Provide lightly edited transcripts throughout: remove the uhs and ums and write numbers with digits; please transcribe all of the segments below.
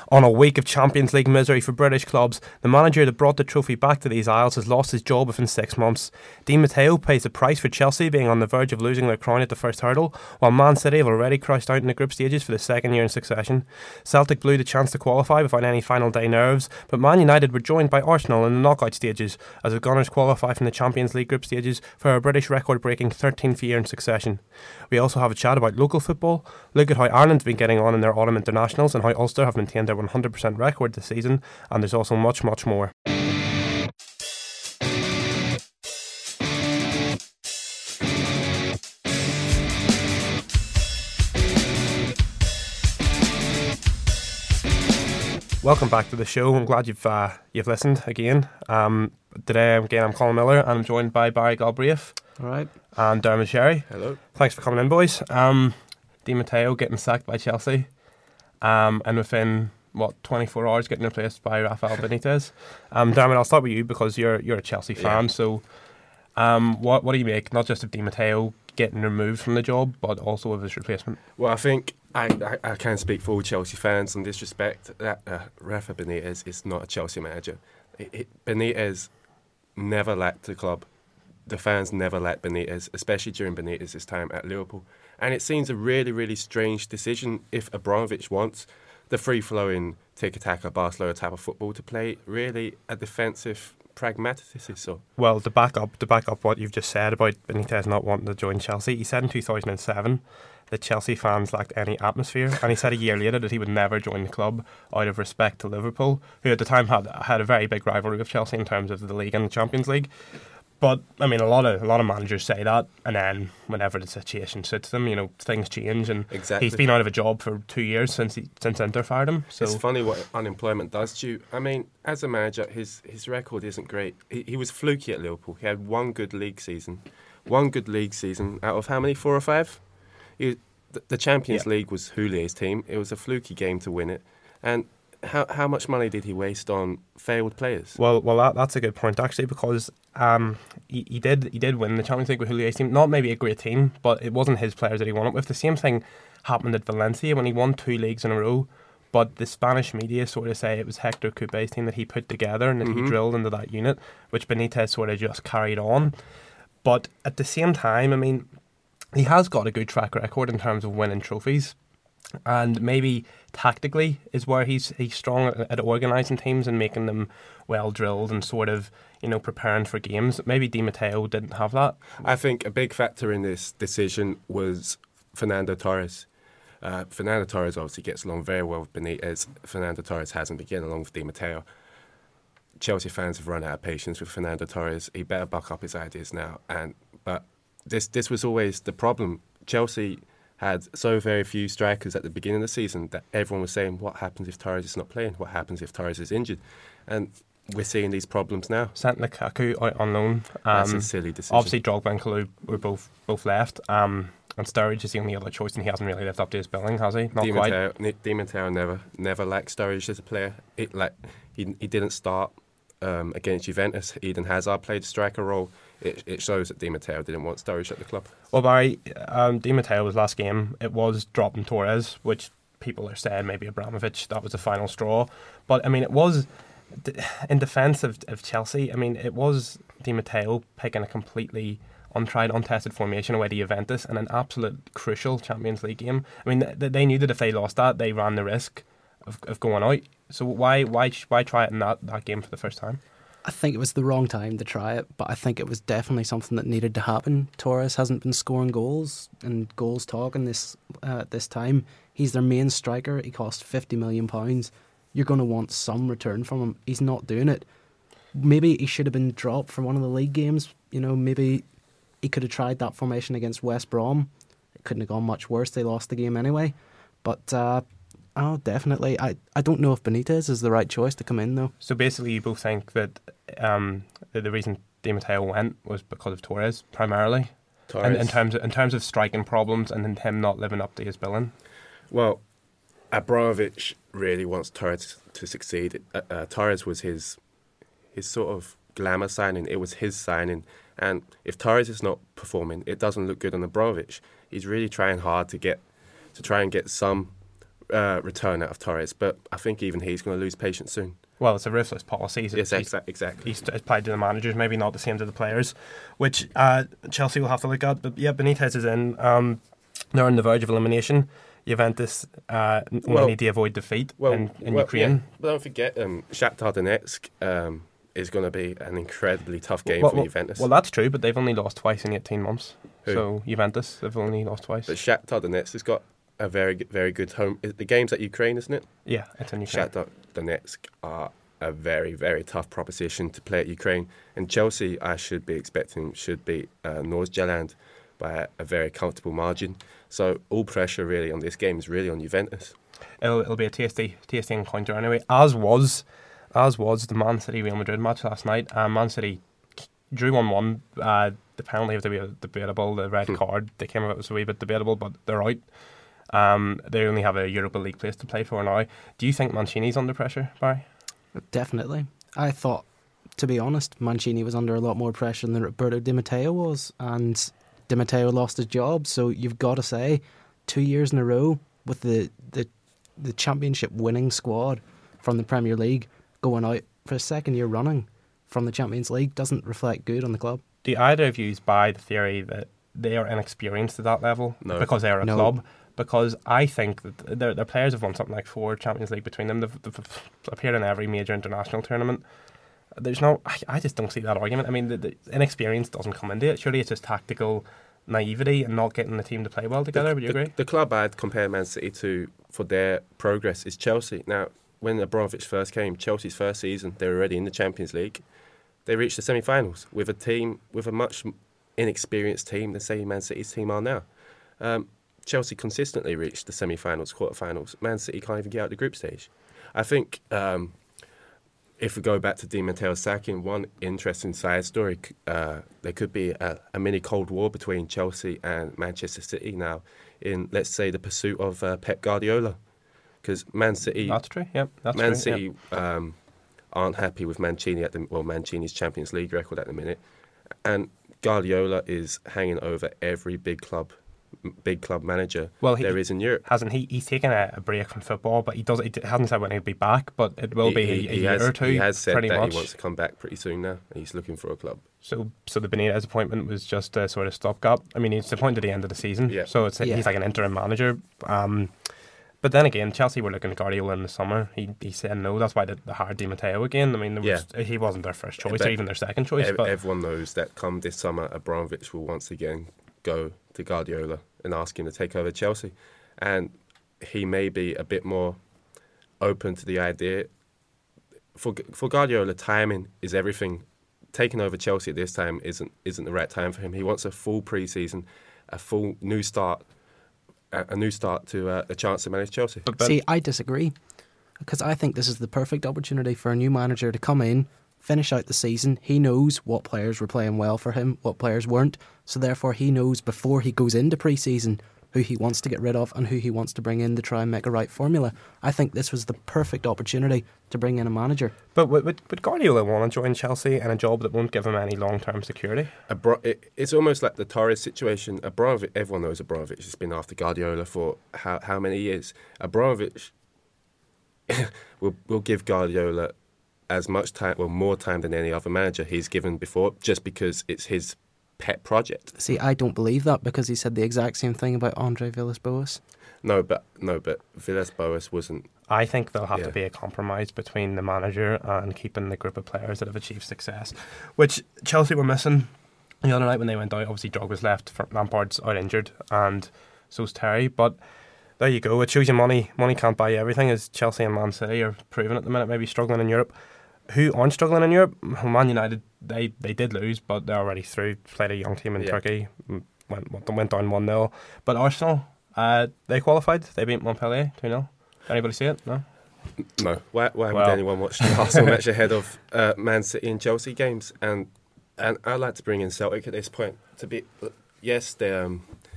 On a week of Champions League misery for British clubs, the manager that brought the trophy back to these Isles has lost his job within 6 months. Di Matteo pays the price for Chelsea being on the verge of losing their crown at the first hurdle, while Man City have already crashed out in the group stages for the second year in succession. Celtic blew the chance to qualify without any final day nerves, but Man United were joined by Arsenal in the knockout stages as the Gunners qualify from the Champions League group stages for a British record-breaking 13th year in succession. We also have a chat about local football, look at how Ireland's been getting on in their autumn internationals and how Ulster have maintained their 100% record this season, and there's also much more. Welcome back to the show. I'm glad you've listened again. Today I'm Colin Miller and I'm joined by Barry Galbraith. All right. And Dermot Sherry. Hello. Thanks for coming in, boys. Di Matteo getting sacked by Chelsea, and within 24 hours getting replaced by Rafael Benitez. Dermot, I'll start with you because you're a Chelsea fan. Yeah. So, what do you make not just of Di Matteo getting removed from the job, but also of his replacement? Well, I think I can speak for all Chelsea fans in this respect. That Rafa Benitez is not a Chelsea manager. Benitez never liked the club. The fans never liked Benitez, especially during Benitez's time at Liverpool. And it seems a really, really strange decision if Abramovich wants the free-flowing tiki-taka Barcelona type of football to play really a defensive pragmaticist. So. Well, to back up what you've just said about Benitez not wanting to join Chelsea, he said in 2007 that Chelsea fans lacked any atmosphere, and he said a year later that he would never join the club out of respect to Liverpool, who at the time had a very big rivalry with Chelsea in terms of the league and the Champions League. But I mean, a lot of managers say that, and then whenever the situation suits them, things change. And exactly. He's been out of a job for 2 years since Inter fired him. So it's funny what unemployment does to you. I mean, as a manager, his record isn't great. He was fluky at Liverpool. He had one good league season out of how many? 4 or 5. The Champions League was Houlier's team. It was a fluky game to win it, and. How much money did he waste on failed players? Well, that's a good point actually, because he did win the Champions League with Houlier's team. Not maybe a great team, but it wasn't his players that he won it with. The same thing happened at Valencia when he won 2 leagues in a row. But the Spanish media sort of say it was Hector Coupe's team that he put together and that he drilled into that unit, which Benitez sort of just carried on. But at the same time, I mean, he has got a good track record in terms of winning trophies. And maybe tactically is where he's strong at organising teams and making them well drilled and sort of preparing for games. Maybe Di Matteo didn't have that. I think a big factor in this decision was Fernando Torres. Fernando Torres obviously gets along very well with Benitez. Fernando Torres hasn't been getting along with Di Matteo. Chelsea fans have run out of patience with Fernando Torres. He better buck up his ideas now. But this was always the problem. Chelsea had so very few strikers at the beginning of the season that everyone was saying, what happens if Torres is not playing? What happens if Torres is injured? And we're seeing these problems now. Sent Lukaku out on loan. That's a silly decision. Obviously, Drogba and Kalou were both left. And Sturridge is the only other choice, and he hasn't really lived up to his billing, has he? Not quite. Di Matteo never liked Sturridge as a player. He didn't start against Juventus. Eden Hazard played a striker role. It shows that Di Matteo didn't want Sturridge at the club. Well, Barry, Di Matteo's last game, it was dropping Torres, which people are saying maybe Abramovich, that was the final straw. But, I mean, it was, in defence of Chelsea, I mean, it was Di Matteo picking a completely untried, untested formation away to Juventus in an absolute crucial Champions League game. I mean, they knew that if they lost that, they ran the risk of going out. So why try it in that game for the first time? I think it was the wrong time to try it, but I think it was definitely something that needed to happen. Torres hasn't been scoring goals, and goals talk in this time. He's their main striker. He cost £50 million. You're going to want some return from him. He's not doing it. Maybe he should have been dropped for one of the league games. Maybe he could have tried that formation against West Brom. It couldn't have gone much worse. They lost the game anyway. But definitely. I don't know if Benitez is the right choice to come in, though. So basically, you both think that the reason Di Matteo went was because of Torres, primarily? Torres. And in terms of striking problems and him not living up to his billing? Well, Abramovich really wants Torres to succeed. Torres was his sort of glamour signing. It was his signing. And if Torres is not performing, it doesn't look good on Abramovich. He's really trying hard to try and get some return out of Torres, but I think even he's going to lose patience soon. Well, it's a ruthless policy. Yes, exactly. He's applied to the managers, maybe not the same to the players, which Chelsea will have to look at. But yeah, Benitez is in. They're on the verge of elimination. Juventus need to avoid defeat in Ukraine. Yeah. But don't forget, Shakhtar Donetsk is going to be an incredibly tough game for Juventus. Well, that's true, but they've only lost twice in 18 months. Who? So Juventus, they've only lost twice. But Shakhtar Donetsk has got a very good home. The game's at Ukraine, isn't it? Yeah, it's in Ukraine. Shakhtar Donetsk are a very, very tough proposition to play at Ukraine. And Chelsea, I should be expecting, should beat Nordsjælland by a very comfortable margin. So all pressure really on this game is really on Juventus. It'll be a tasty encounter anyway. As was the Man City Real Madrid match last night. Man City drew 1-1. The penalty was debatable. The red card they came out was a wee bit debatable, but they're out. They only have a Europa League place to play for now. Do you think Mancini's under pressure, Barry? Definitely. I thought, to be honest, Mancini was under a lot more pressure than Roberto Di Matteo was, and Di Matteo lost his job. So you've got to say, 2 years in a row with the championship winning squad from the Premier League going out for a second year running from the Champions League doesn't reflect good on the club. Do either of you buy the theory that they are inexperienced at that level because they are a club? Because I think that their players have won something like 4 Champions League between them. They've appeared in every major international tournament. I just don't see that argument. I mean, the inexperience doesn't come into it. Surely it's just tactical naivety and not getting the team to play well together. Would you agree? The club I'd compare Man City to for their progress is Chelsea. Now, when Abramovich first came, Chelsea's first season, they were already in the Champions League. They reached the semi-finals with a much inexperienced team than, say, Man City's team are now. Chelsea consistently reached the semi-finals, quarter-finals. Man City can't even get out the group stage. I think if we go back to Di Matteo's sacking, one interesting side story, there could be a mini Cold War between Chelsea and Manchester City now in, let's say, the pursuit of Pep Guardiola. Because Man City... That's true, yep. Man City aren't happy with Mancini's Champions League record at the minute. And Guardiola is hanging over every big club manager there is in Europe. Hasn't he? He's taken a break from football, but he hasn't said when he'll be back, but it will be a year or two. He has said that much. He wants to come back pretty soon now. He's looking for a club. So the Benitez appointment was just a sort of stopgap. I mean, he's appointed at the end of the season, so he's like an interim manager. But then again, Chelsea were looking at Guardiola in the summer. He said no. That's why they hired Di Matteo again. I mean, he wasn't their first choice or even their second choice. But everyone knows that come this summer, Abramovich will once again go to Guardiola and ask him to take over Chelsea. And he may be a bit more open to the idea. For Guardiola, timing is everything. Taking over Chelsea at this time isn't the right time for him. He wants a full pre-season, a full new start. A new start to a chance to manage Chelsea. See, I disagree, because I think this is the perfect opportunity for a new manager to come in, finish out the season. He knows what players were playing well for him, what players weren't, so therefore he knows before he goes into pre-season who he wants to get rid of and who he wants to bring in to try and make a right formula. I think this was the perfect opportunity to bring in a manager. But would Guardiola want to join Chelsea in a job that won't give him any long-term security? It's almost like the Torres situation. Abramovich, everyone knows Abramovich has been after Guardiola for how many years. Abramovich will give Guardiola as much time, more time than any other manager he's given before, just because it's his pet project. See, I don't believe that, because he said the exact same thing about Andre Villas-Boas. No, but Villas-Boas wasn't. I think there'll have to be a compromise between the manager and keeping the group of players that have achieved success, which Chelsea were missing the other night when they went out. Obviously, Drogba's left, Lampard's out injured, and so's Terry. But there you go. It shows you money can't buy you everything, as Chelsea and Man City are proving at the minute, maybe struggling in Europe. Who aren't struggling in Europe? Man United, they did lose, but they're already through. Played a young team in Turkey, went down 1-0. But Arsenal, they qualified. They beat Montpellier 2-0. Anybody see it? No. No. Why would anyone watch the Arsenal match ahead of Man City and Chelsea games? And I'd like to bring in Celtic at this point. There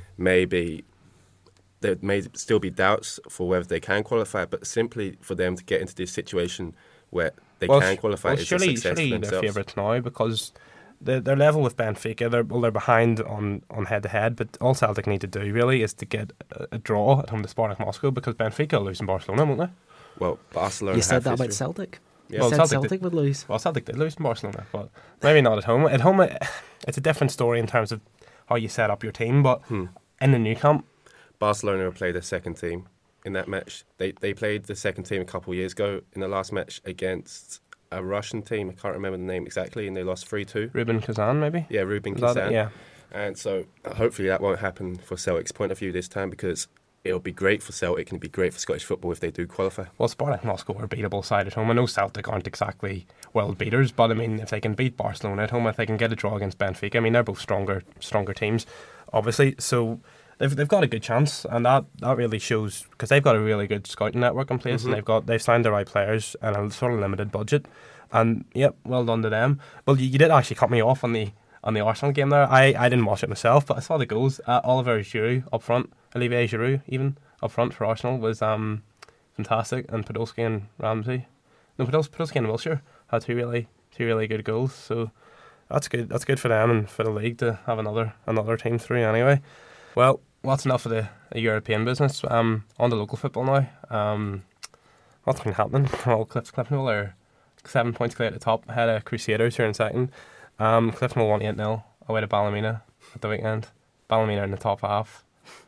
may still be doubts for whether they can qualify, but simply for them to get into this situation where they can qualify is a success for themselves. They're favourites now, because they're level with Benfica. They're behind on head to head, but all Celtic need to do really is to get a draw at home to Spartak Moscow, because Benfica will lose in Barcelona, won't they? Well, Barcelona. You said that history. about Celtic. Yeah. You Well, said Celtic Celtic would lose. Well, Celtic did lose in Barcelona, but maybe not at home. At home, it's a different story in terms of how you set up your team, but in the new camp, Barcelona will play their second team in that match. They played the second team a couple of years ago in the last match against a Russian team. I can't remember the name exactly, and they lost 3-2. Ruben Kazan, maybe? Yeah, Rubin Is that Kazan. it? Yeah. And so hopefully that won't happen for Celtic's point of view this time, because it'll be great for Celtic and it'll be great for Scottish football if they do qualify. Well, Spartak Moscow are a beatable side at home. I know Celtic aren't exactly world beaters, but I mean, if they can beat Barcelona at home, if they can get a draw against Benfica, I mean, they're both stronger teams, obviously. So they've got a good chance, and that really shows, because they've got a really good scouting network in place, and they've signed the right players and a sort of limited budget. And yep, well done to them. Well, you did actually cut me off on the Arsenal game there. I didn't watch it myself, but I saw the goals. Oliver Giroud up front, Olivier Giroud even up front for Arsenal was fantastic, and Podolski and Ramsey. No, Podolski and Wilshere had two really good goals. So that's good. That's good for them and for the league to have another team through anyway. Well, that's enough of the European business. On to local football now. What's been happening? Well, Cliftonville are 7 points clear at the top, ahead of Crusaders here in second. Cliftonville won 8-0 away to Ballymena at the weekend. Ballymena in the top half.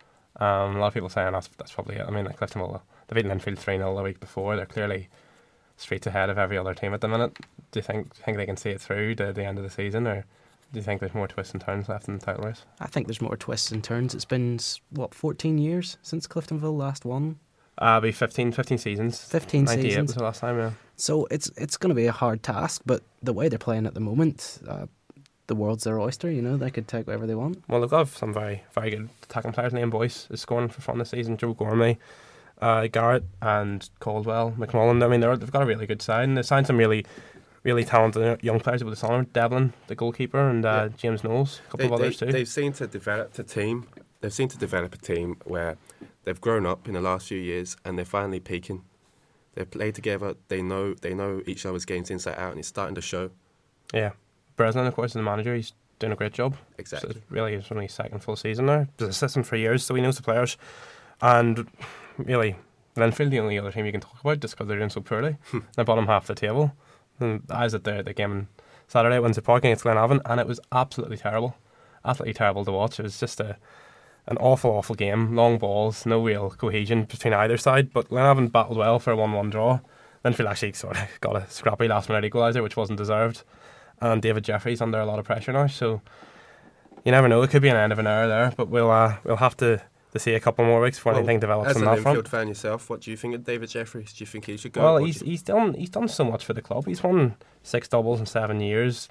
A lot of people saying that's probably it. I mean, like Cliftonville, they beat Linfield 3-0 the week before. They're clearly streets ahead of every other team at the minute. Do you think they can see it through to the end of the season, or do you think there's more twists and turns left in the title race? I think there's more twists and turns. It's been, 14 years since Cliftonville last won? Be 15 seasons. 15 98 seasons. was the last time, yeah. So it's going to be a hard task, but the way they're playing at the moment, the world's their oyster. You know, they could take whatever they want. Well, they've got some very, very good attacking players. Liam Boyce is scoring for fun this season. Joe Gormley, Garrett and Caldwell, McMullen. I mean, they've got a really good side, and they've signed some really, really talented young players with the summer. Devlin, the goalkeeper, and James Knowles, a couple of others too. They've seen to develop a team. They've seen to develop a team where they've grown up in the last few years, and they're finally peaking. They play together. They know each other's games inside out, and it's starting to show. Yeah, Breslin, of course, is the manager. He's doing a great job. Exactly. So really, it's only his second full season now. He's assistant for years, so he knows the players. And really, Linfield, the only other team you can talk about, just because they're doing so poorly. They're bottom half of the table. And I was at the game on Saturday at Windsor Park against Glenavon, and it was absolutely terrible. Absolutely terrible to watch. It was just an awful game. Long balls, no real cohesion between either side. But Glenavon battled well for a 1-1 draw. Linfield actually sort of got a scrappy last-minute equaliser, which wasn't deserved. And David Jeffrey's under a lot of pressure now, so you never know. It could be an end of an era there, but we'll have to see a couple more weeks before anything develops on that front. As a Linfield fan yourself, what do you think of David Jeffreys? Do you think he should go? Well, he's done so much for the club. He's won 6 doubles in 7 years.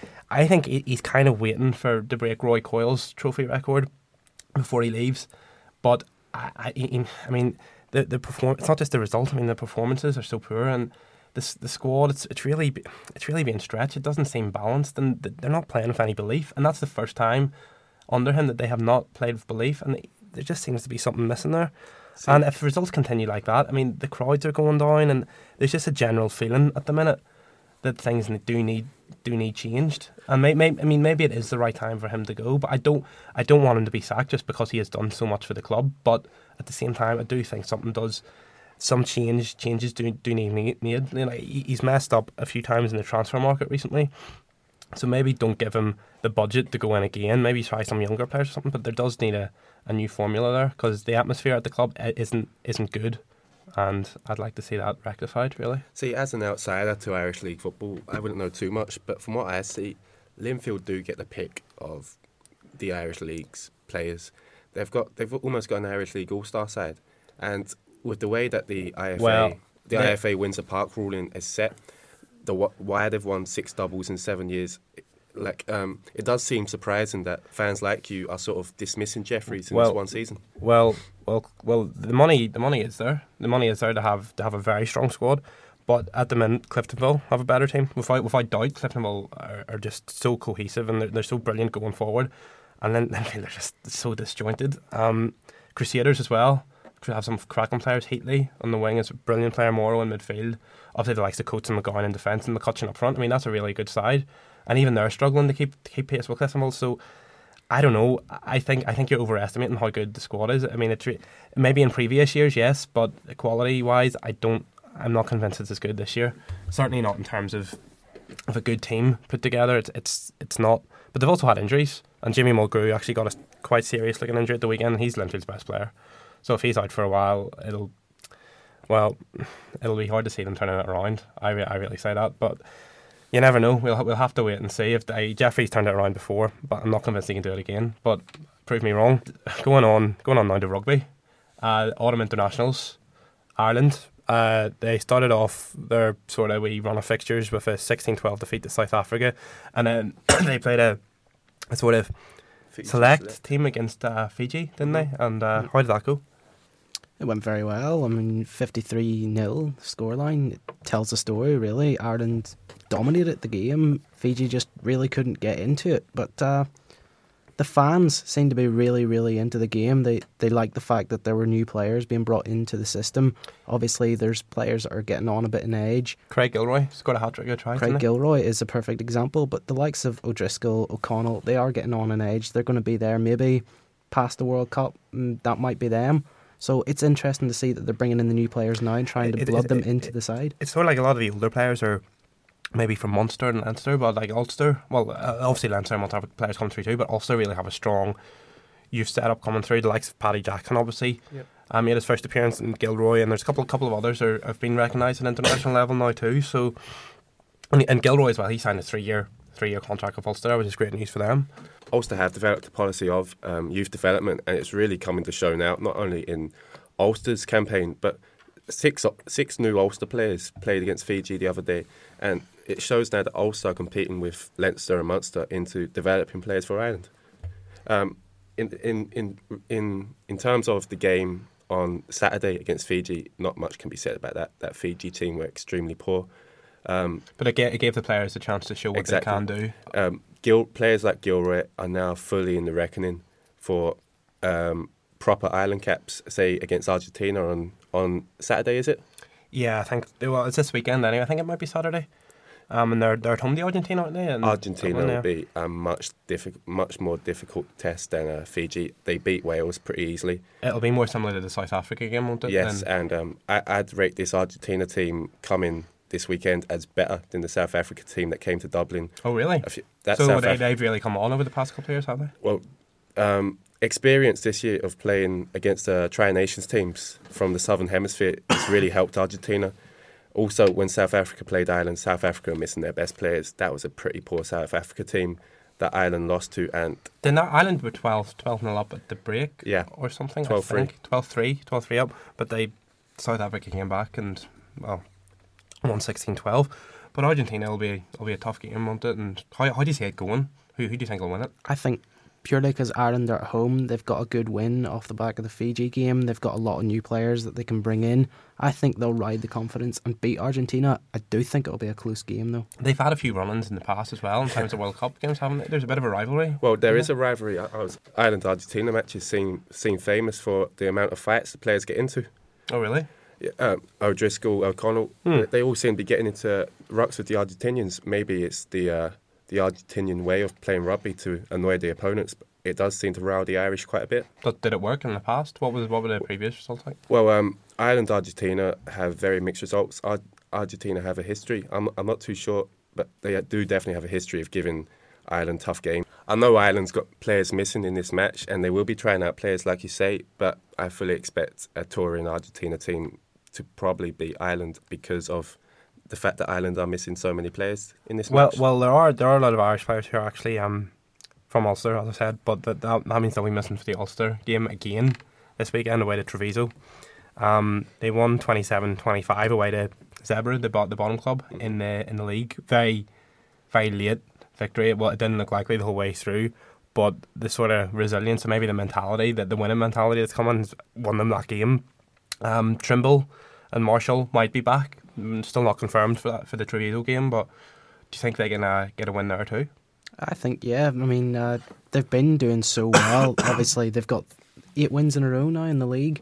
I think he's kind of waiting to break Roy Coyle's trophy record before he leaves. But I mean, the it's not just the result. I mean, the performances are so poor, and the squad it's really being stretched. It doesn't seem balanced, and they're not playing with any belief. And that's the first time under him that they have not played with belief, and there just seems to be something missing there. And if the results continue like that, I mean, the crowds are going down, and there's just a general feeling at the minute that things do need changed. And maybe it is the right time for him to go, but I don't want him to be sacked just because he has done so much for the club. But at the same time, I do think some changes do need made. You know, he's messed up a few times in the transfer market recently, so maybe don't give him the budget to go in again. Maybe try some younger players or something. But there does need a new formula there, because the atmosphere at the club isn't good, and I'd like to see that rectified, really. See, as an outsider to Irish League football, I wouldn't know too much, but from what I see, Linfield do get the pick of the Irish League's players. They've almost got an Irish League All-Star side, and with the way that the IFA Windsor Park ruling is set, why they've won 6 doubles in 7 years, it does seem surprising that fans like you are sort of dismissing Jeffreys in this one season. Well, the money is there. The money is there to have a very strong squad. But at the minute, Cliftonville have a better team. Without doubt, Cliftonville are just so cohesive, and they're so brilliant going forward. And then they're just so disjointed. Crusaders as well have some cracking players. Heatley on the wing is a brilliant player. Morrow in midfield. Obviously, the likes of Coates and McGowan in defence, and McCutcheon up front. I mean, that's a really good side. and even they're struggling to keep pace with Clissovel. So I don't know. I think you're overestimating how good the squad is. I mean, maybe in previous years, yes, but quality wise, I'm not convinced it's as good this year. Certainly not in terms of a good team put together. It's not. But they've also had injuries, and Jimmy Mulgrew actually got a quite serious looking injury at the weekend, and he's Linfield's best player. So if he's out for a while, it'll be hard to see them turning it around. I really say that, but you never know. We'll have to wait and see. Jeffrey's turned it around before, but I'm not convinced he can do it again. But prove me wrong. Going on now to rugby. Autumn Internationals, Ireland. They started off their sort of wee run of fixtures with a 16-12 defeat to South Africa, and then they played a sort of select team against Fiji, didn't they? And how did that go? It went very well. I mean, 53-0 scoreline. It tells the story, really. Ireland dominated the game. Fiji just really couldn't get into it. But the fans seemed to be really, really into the game. They liked the fact that there were new players being brought into the system. Obviously, there's players that are getting on a bit in age. Craig Gilroy scored a hat-trick of tries. Craig Gilroy is a perfect example. But the likes of O'Driscoll, O'Connell, they are getting on in age. They're going to be there maybe past the World Cup. That might be them. So it's interesting to see that they're bringing in the new players now and trying to blood them into the side. It's sort of like a lot of the older players are maybe from Munster and Leinster, but like Ulster, well, obviously Leinster and Munster players come through too, but Ulster really have a strong youth setup coming through. The likes of Paddy Jackson, obviously, made his first appearance in Gilroy, and there's a couple of others have been recognised at international level now too. So, and Gilroy as well, he signed a three-year contract with Ulster, which is great news for them. Ulster have developed a policy of youth development, and it's really coming to show now, not only in Ulster's campaign, but six new Ulster players played against Fiji the other day, and it shows now that Ulster are competing with Leinster and Munster into developing players for Ireland. In terms of the game on Saturday against Fiji, not much can be said about that. That Fiji team were extremely poor. But it gave the players a chance to show what they can do. Players like Gilroy are now fully in the reckoning for proper Ireland caps, say against Argentina on Saturday, is it? Yeah, I think, well, it's this weekend anyway. I think it might be Saturday. And they're at home to Argentina, aren't they? And Argentina will be a much more difficult test than Fiji. They beat Wales pretty easily. It'll be more similar to the South Africa game, won't it? Yes, and I'd rate this Argentina team coming this weekend as better than the South Africa team that came to Dublin. Oh, really? So they've really come on over the past couple of years, have they? Well, experience this year of playing against Tri-Nations teams from the Southern Hemisphere has really helped Argentina. Also, when South Africa played Ireland, South Africa were missing their best players. That was a pretty poor South Africa team that Ireland lost to. And then Ireland were 12-0 up at the break, or something. 12-3. 12-3 up. But South Africa came back and won 16-12. But Argentina will be a tough game, won't it? And how do you see it going? Who do you think will win it? I think purely because Ireland are at home, they've got a good win off the back of the Fiji game. They've got a lot of new players that they can bring in. I think they'll ride the confidence and beat Argentina. I do think it'll be a close game, though. They've had a few run-ins in the past as well in terms of World Cup games, haven't they? There's a bit of a rivalry. Well, there is a rivalry. Ireland-Argentina matches seem famous for the amount of fights the players get into. Oh, really? Yeah, O'Driscoll, O'Connell, they all seem to be getting into rucks with the Argentinians. Maybe it's the Argentinian way of playing rugby to annoy the opponents, but it does seem to rile the Irish quite a bit. But did it work in the past? What were the previous results like? Well, Ireland, Argentina have very mixed results. Argentina have a history. I'm not too sure, but they do definitely have a history of giving Ireland tough game. I know Ireland's got players missing in this match, and they will be trying out players like you say, but I fully expect a touring Argentina team to probably beat Ireland because of the fact that Ireland are missing so many players in this match. Well, there are a lot of Irish players who are actually from Ulster, as I said, but that means they'll be missing for the Ulster game again this weekend away to Treviso. They won 27-25 away to Zebra, the bottom club in the league. Very, very late victory. Well, it didn't look likely the whole way through, but the sort of resilience and maybe the mentality, the winning mentality that's coming, has won them that game. Trimble and Marshall might be back. Still not confirmed for the Treviso game, but do you think they can get a win there too? I think, yeah. I mean, they've been doing so well. Obviously, they've got 8 wins in a row now in the league.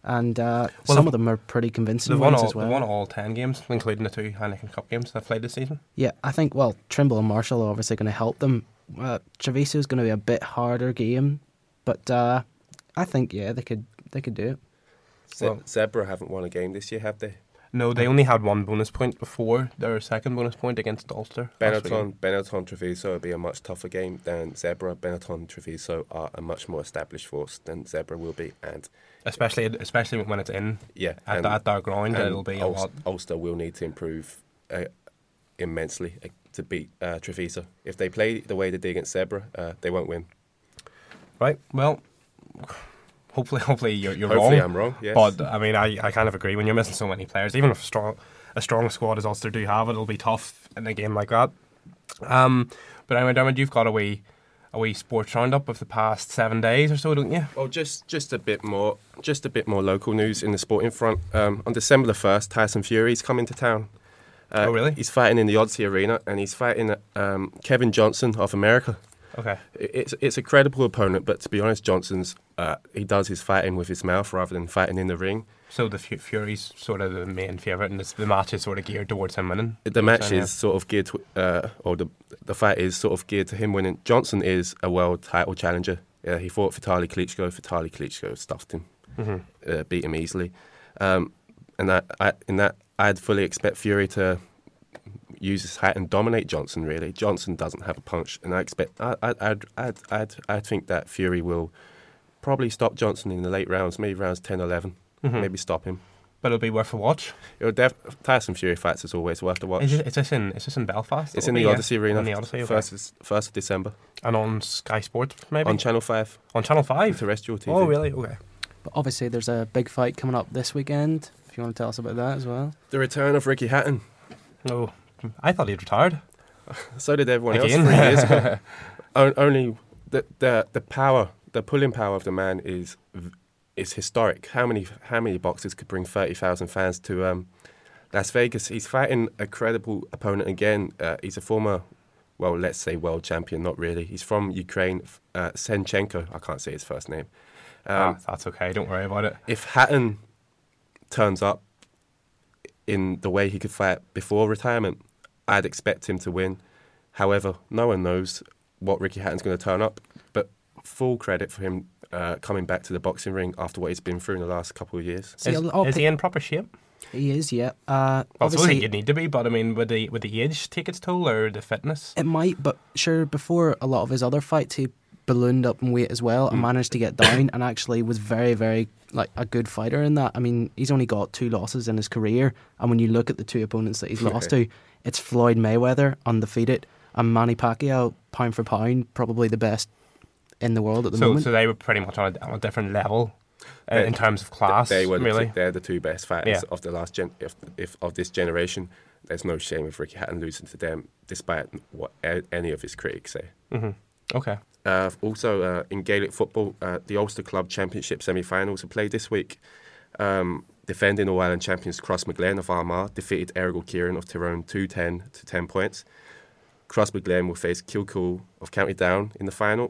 And some they've- of them are pretty convincing They've won wins all, as well. they've won all 10 games, including the 2 Heineken Cup games they've played this season. Yeah, I think, well, Trimble and Marshall are obviously going to help them. Treviso is going to be a bit harder game, but I think, yeah, they could do it. Well- Zebra haven't won a game this year, have they? No, they only had 1 bonus point before their second bonus point against Ulster. last weekend. Benetton Treviso will be a much tougher game than Zebra. Benetton Treviso are a much more established force than Zebra will be, and Especially when it's in yeah, at their ground, and it'll be a lot. Ulster will need to improve immensely to beat Treviso. If they play the way they did against Zebra, they won't win. Right, well, hopefully you're Hopefully wrong. I'm wrong. Yes, But I mean, I kind of agree. When you're missing so many players, even if a strong squad as Ulster do have, it'll be tough in a game like that. But anyway, Dermot, you've got a wee sports roundup of the past 7 days or so, don't you? well, just a bit more local news in the sporting front. On December the 1st, Tyson Fury's coming to town. Oh, really? He's fighting in the Odyssey Arena, and he's fighting Kevin Johnson of America. Okay. It's a credible opponent, but to be honest, Johnson's he does his fighting with his mouth rather than fighting in the ring. So the Fury's sort of the main favourite, and the match is sort of geared towards him winning. The match is sort of geared to, or the fight is sort of geared to him winning. Johnson is a world title challenger. He fought Vitaly Klitschko. Vitaly Klitschko stuffed him, beat him easily. And I'd fully expect Fury to use his height and dominate Johnson. Really, Johnson doesn't have a punch, and I'd think that Fury will probably stop Johnson in the late rounds, maybe rounds 10, 11, maybe stop him. But it'll be worth a watch. Tyson Fury fights is always worth a watch. Is this in Belfast? It's It'll in be, the Odyssey Arena. In the Odyssey, okay. 1st of December. And on Sky Sports, maybe? On Channel 5. On Channel 5? Terrestrial TV. Oh, really? Okay. But obviously there's a big fight coming up this weekend, if you want to tell us about that as well. The return of Ricky Hatton. No, I thought he'd retired. So did everyone Again? else 3 years ago. Only the power, the pulling power of the man is historic. How many boxers could bring 30,000 fans to Las Vegas? He's fighting a credible opponent again. He's a former, well, let's say world champion. Not really. He's from Ukraine. Senchenko. I can't say his first name. That's okay. Don't worry about it. If Hatton turns up in the way he could fight before retirement, I'd expect him to win. However, no one knows what Ricky Hatton's going to turn up, but full credit for him coming back to the boxing ring after what he's been through in the last couple of years. See, Is he in proper shape? He is, yeah. Well, I suppose Obviously, you'd need to be, but I mean, would the age take its toll, or the fitness? it might, but sure, before a lot of his other fights, he ballooned up in weight as well and managed to get down and actually was very, very like a good fighter in that. I mean, he's only got 2 losses in his career, and when you look at the 2 opponents that he's lost to, it's Floyd Mayweather, undefeated, and Manny Pacquiao, pound for pound, probably the best in the world at the moment. So they were pretty much on a different level in terms of class. They're the 2 best fighters Yeah. of the last of this generation. There's no shame of Ricky Hatton losing to them, despite what any of his critics say. Okay. Also, in Gaelic football, the Ulster Club Championship semi-finals are played this week. Defending All-Ireland champions Crossmaglen of Armagh defeated Errigal Kieran of Tyrone 2-10 to 10 points. Crossmaglen will face Kilcool of County Down in the final.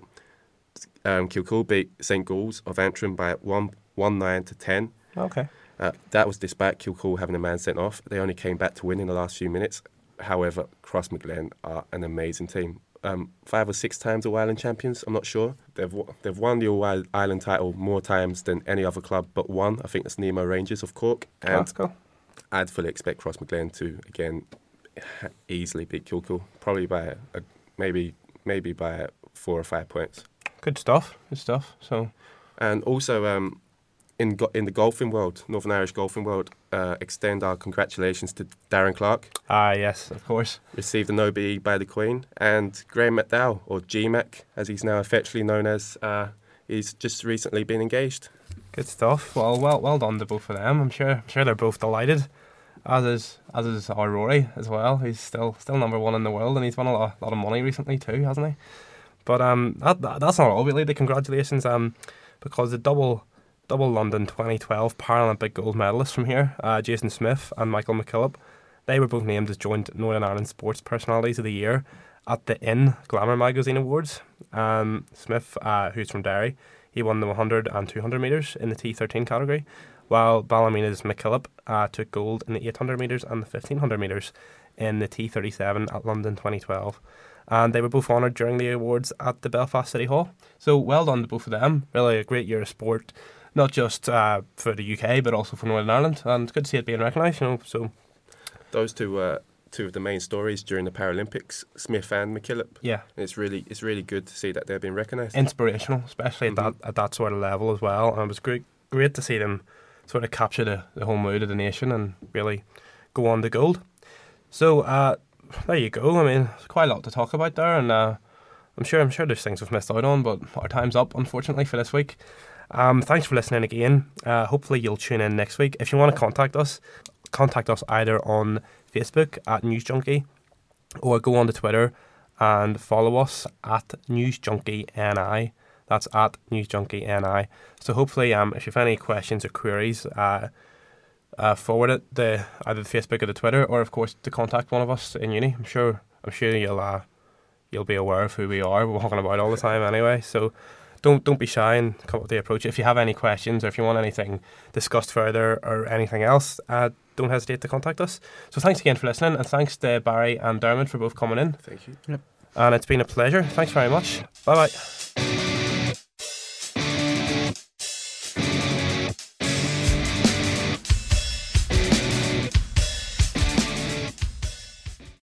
Kilcool beat St Gould's of Antrim by 1-9 to 10. Okay. That was despite Kilcool having a man sent off. They only came back to win in the last few minutes. However, Crossmaglen are an amazing team. 5 or 6 times All-Ireland champions, I'm not sure. They've won the All-Ireland title more times than any other club but one. I think that's Nemo Rangers of Cork. And Let's go. I'd fully expect Crossmaglen to, again, easily beat Kilcool. Probably by maybe by 4 or 5 points. Good stuff. So, And also, in the golfing world, Northern Irish golfing world, extend our congratulations to Darren Clark. yes, of course. Received an OBE by the Queen. And Graham McDowell, or GMAC, as he's now affectionately known as, he's just recently been engaged. Good stuff. Well done to both of them. I'm sure they're both delighted. As is our Rory as well. He's still number 1 in the world, and he's won a lot of money recently too, hasn't he? But that's not all really. The congratulations, because the double London 2012 Paralympic gold medalists from here, Jason Smith and Michael McKillop, they were both named as joint Northern Ireland Sports Personalities of the Year at the In Glamour Magazine Awards. Smith, who's from Derry, he won the 100 and 200 metres in the T13 category, while Ballymena's McKillop took gold in the 800 metres and the 1500 metres in the T37 at London 2012. And they were both honoured during the awards at the Belfast City Hall. So well done to both of them. Really a great year of sport, not just for the UK, but also for Northern Ireland. And it's good to see it being recognised, you know. So those two of the main stories during the Paralympics, Smith and McKillop. yeah, It's really good to see that they're being recognised. inspirational, especially at that sort of level as well. And it was great to see them sort of capture the whole mood of the nation and really go on to gold. So there you go. I mean, there's quite a lot to talk about there, and I'm sure there's things we've missed out on, but our time's up, unfortunately, for this week. Thanks for listening again. Hopefully you'll tune in next week. If you want to contact us either on Facebook at News Junkie, or go on to Twitter and follow us at News Junkie NI. That's at News Junkie NI. So hopefully, if you have any questions or queries, forward it to either the Facebook or the Twitter, or of course to contact one of us in uni. I'm sure you'll be aware of who we are. We're walking about all the time anyway. So don't be shy and come up with the approach. If you have any questions or if you want anything discussed further or anything else, don't hesitate to contact us. So thanks again for listening, and thanks to Barry and Dermot for both coming in. Thank you. Yep. And it's been a pleasure. Thanks very much. Bye bye.